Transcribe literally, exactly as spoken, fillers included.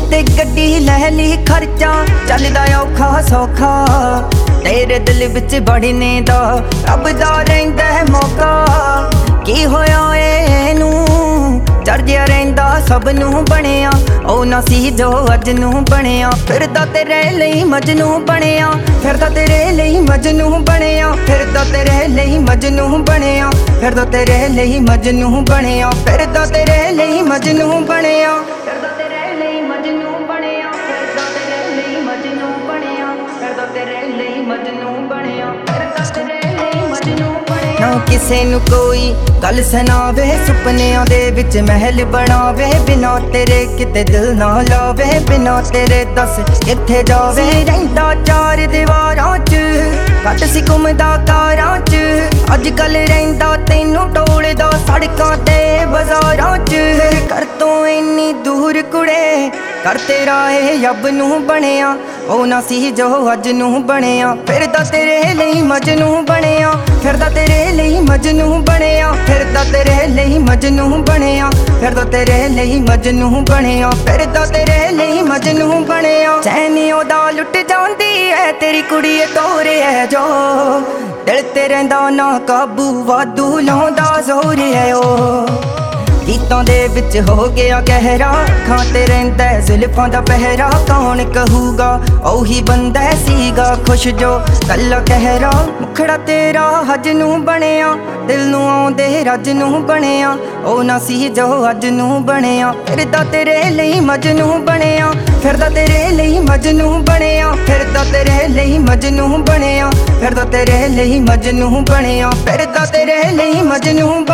ते गड्डी लै ली खर्चा चलदा औखा सौखा तेरे दिल विच बढ़ने दा रब दा रहिंदा मौका की होया एनू चढ़दिया रहिंदा सब नू बनिया ओ ना सी जो अज नू बनिया फिरदा तेरे लई मजनू बनिया फिरदा तेरे लई मजनू बनिया फिरदा तेरे लई मजनू बनिया फिरदा तेरे लई मजनू बनिया फिरदा तेरे लई मजनू बनिया फिरदा तेरे लई मजनू बनिया फिरदा तेरे लई मजनू बनिया फिरदा तेरे लई मजनू बनिया फिरदा तेरे लई मजनू ना किसे नू कोई गल सुनावे सुपनियां दे विच महल बनावे बिना तेरे किते दिल ना लावे बिना तेरे दस किथे जावे रहिंदा चार दीवारां च घट सी घुमदा कारां च अज कल रहिंदा तैनू टोलदा सड़कां ते बाजारां च कर तों इन्नी दूर कुड़े कर तेरा ए यब नू बनिया ओ ना सी जो अज नू बनिया फिरदा तेरे लई मजनू बनिया फिरदा तेरे लई मजनू बनिया फिरदा तेरे लई मजनू बनिया फिरदा तेरे लई मजनू बनिया फिरदा तेरे लई मजनू बनिया चैन ओदा लुट जांदी है तेरी कुड़ी तोरे है जो दिल ते रहिंदा ना काबू वादू लाउंदा जोर है ओ गीतां दे विच हो गया गहरा खां ते रहिंदा जुल्फां दा पहरा कौन कहूगा ओही बंदा सीगा खुश जो कल्ला कहरा मुखड़ा तेरा हज नू बनिया दिल नू आउंदे रज नू बनिया ओ ना सी जो अज नू बनिया फिरदा तेरे लई मजनू बनिया फिरदा तेरे लई मजनू बनिया फिरदा तेरे लई मजनू बनिया फिरदा तेरे लई मजनू बनिया फिरदा तेरे लई मजनू